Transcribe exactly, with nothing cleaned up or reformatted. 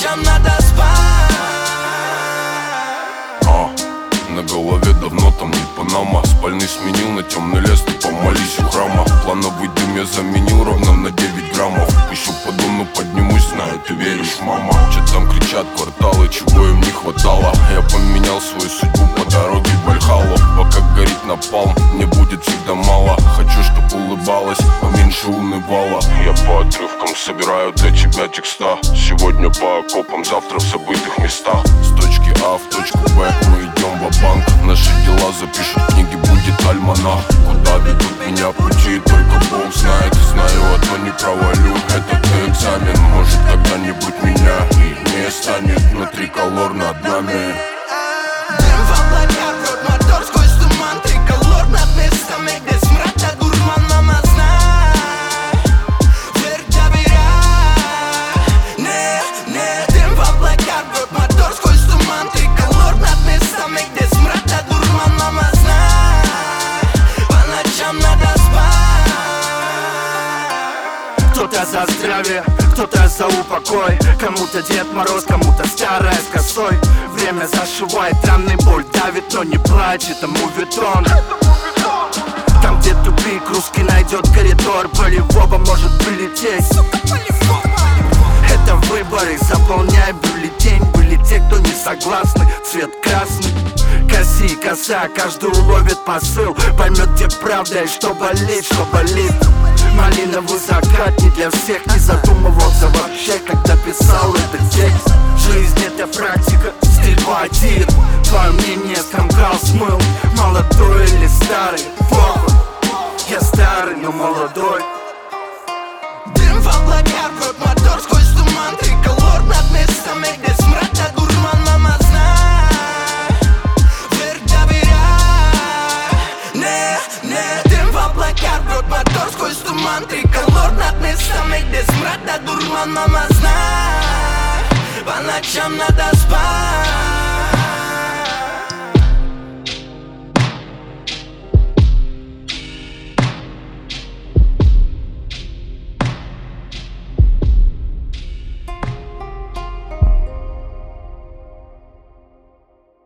ночам надо спать. А, на голове давно там не Панама. Спальный сменил на темный лес, ты помолись у храма. Плановый дым я заменил ровно на девять граммов. Еще подумаю, поднимусь, знаю, ты веришь, мама. Че там кричат кварталы, чего им не хватало. Я поменял свою судьбу по дороге в Вальхаллу. Пока горит напалм, мне будет всегда мало. Хочу, чтоб улыбалась, поменьше унывала. Я по отрывкам собираю для тебя текста. Сегодня по окопам, завтра в забытых местах. С точки А в точку Б мы идем ва-банк. Наши дела запишут книги, будет альманах. Куда ведут меня пути, только Бог знает. Знаю, одно не провалю этот экзамен. Может, когда-нибудь меня не станет, но триколор над нами. Дым в облаках, рот мотор сквозь туман. Триколор над местами, где смрад да дурман. Мама, знай, верь, доверяй. Не, не, дым в облаках, рот мотор сквозь туман. Триколор над местами, где смрад да дурман. Мама, знай, по ночам надо спать. Кто-то за здравие, кто-то за упокой. Кому-то Дед Мороз, кому-то старая с косой. Время зашивает раны, боль давит, но не плачь, это мувитон. Там, где тупик, русский найдет коридор. Полевого может прилететь. Это выборы, заполняй бюллетень. Были те, кто не согласны, цвет красный. Коси, коса, каждый уловит посыл. Поймет, где правда и что болит, что болит. Малиновый закат не для всех. Не задумывался вообще, когда писал этот текст. Жизнь это практика, стрельба тир. Твое мнение скомкал, смыл. Молодой или старый, похуй. Я старый, но молодой. Дым в облаках, рот мотор сквозь туман. Триколор над местами, где смрад да дурман. Мама, знай, верь, доверяй. Не, не, дым в облаках, рот мотор сквозь туман. Триколор над местами, где смрад да дурман. Мама, знай, по ночам надо